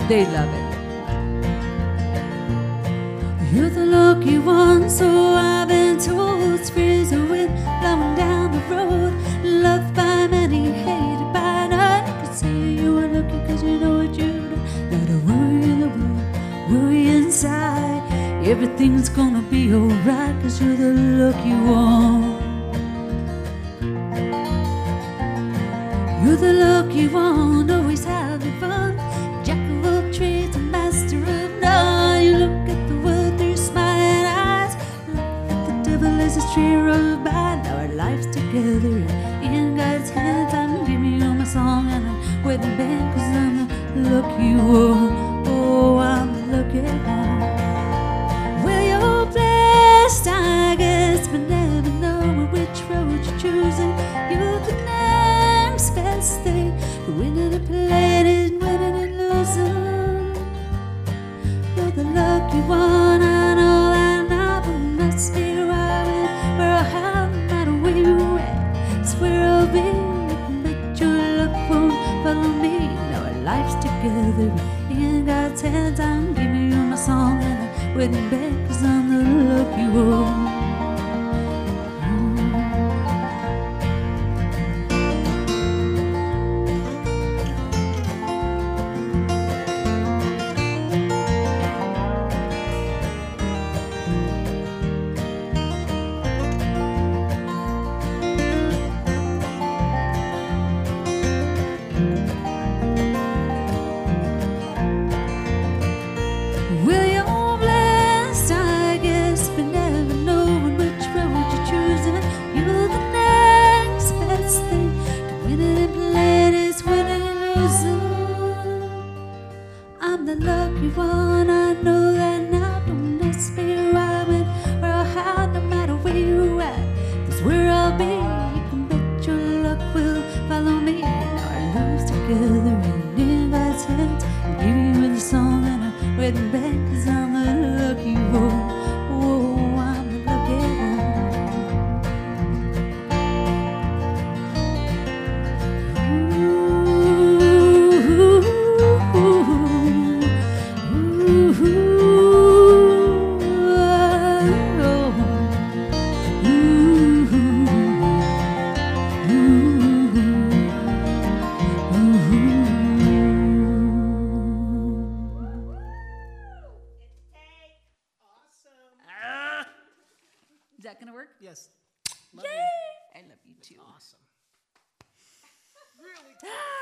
They love it. You're the lucky one, so I've been told. Spears of wind blowing down the road. Loved by many, hated by none. You could say you were lucky cause you know what you do. Not a worry in the world, worry inside. Everything's gonna be alright cause you're the lucky one. You're the lucky one, always having fun. Jack of all trades, a master of none. You look at the world through smiling eyes. Laugh at the devil as his tree rolls by. Now our life's together in God's hands. I'm giving you my song and I'm wedding band cause I'm the lucky one. Oh, I'm the lucky one. Well, you're blessed, I guess, but never knowing which road you're choosing. You're the next best thing. Winning and playing is winning and losing. You're the lucky one, I know that now, but must be right where or how, no matter where you're at. It's where I'll be. You can bet your luck won't follow me. Now our life's together in God's hands. I'm giving you my song and I'm wedding back cause I'm the lucky one. Well, you're blessed, I guess, but never knowing which road you're choosing. You're the next best thing. To winning and playing is winning and losing. I'm the lucky one, I know that now. Don't ask me why, when, or how, no matter where you're at. That's where I'll be. You can bet your luck will follow me. Now our lives together and in God's hands. I'm giving you the song and I'm wedding back cause I'm the lucky one. Oh, I'm the lucky one. Is that gonna work? Yes. Yay! I love you too. Awesome. Really.